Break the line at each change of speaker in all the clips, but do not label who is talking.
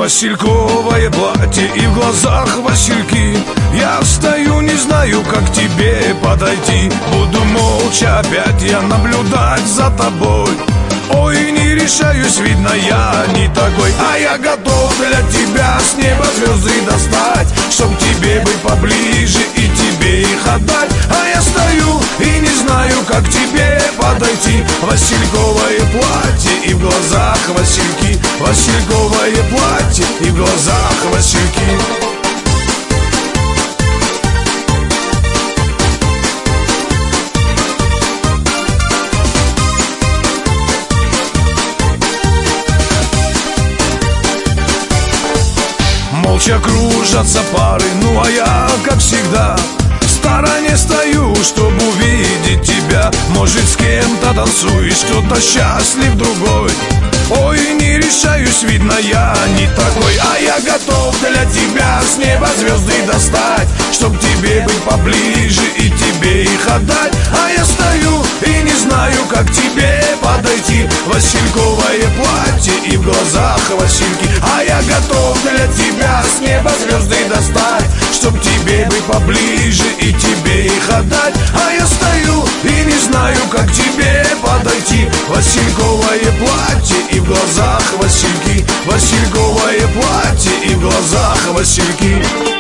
Васильковое платье и в глазах васильки. Я стою, не знаю, как к тебе подойти. Буду молча опять я наблюдать за тобой. Ой, не решаюсь, видно, я не такой. А я готов для тебя с неба звезды достать, чтоб тебе быть поближе и тебе их отдать. А я стою и не знаю, как к тебе подойти. Васильковое платье и в глазах васильки. Васильковое платье и в глазах васильки. Молча кружатся пары, ну а я, как всегда, в стороне стою, чтобы увидеть тебя. Может, с кем-то танцуешь, кто-то счастлив, другой. Ой, не решаюсь, видно, я не такой. А я готов для тебя с неба звезды достать, чтоб тебе быть поближе и тебе их отдать. А я стою и не знаю, как к тебе подойти. Васильковое платье и в глазах васильки. А я готов для тебя с неба звезды достать, чтоб тебе быть поближе и тебе их отдать. А я стою и не знаю, как к тебе подойти. Васильковое платье и в глазах васильки. Васильковое платье и в глазах васильки.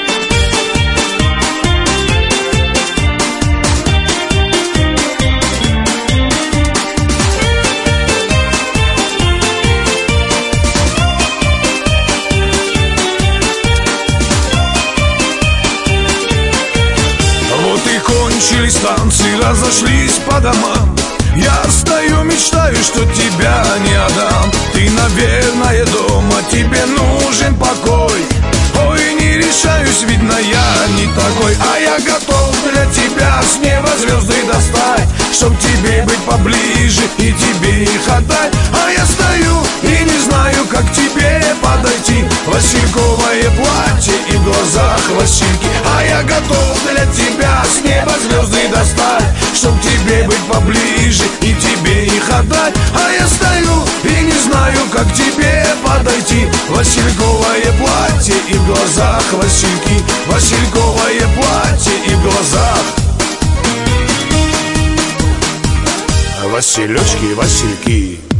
Кончились танцы, разошлись по домам. Я стою, мечтаю, что тебя не отдам. Ты, наверное, дома, тебе нужен покой. Ой, не решаюсь, видно, я не такой. А я готов для тебя с неба звезды достать, чтоб тебе быть поближе и тебе их отдать. А я стою и не знаю, как к тебе подойти. Васильковое платье и в глазах васильки. А я готов для тебя с неба звезды достать, чтоб тебе быть поближе и тебе их отдать. А я стою и не знаю, как к тебе подойти. Васильковое платье и в глазах васильки. Васильковое платье и в глазах василечки, васильки.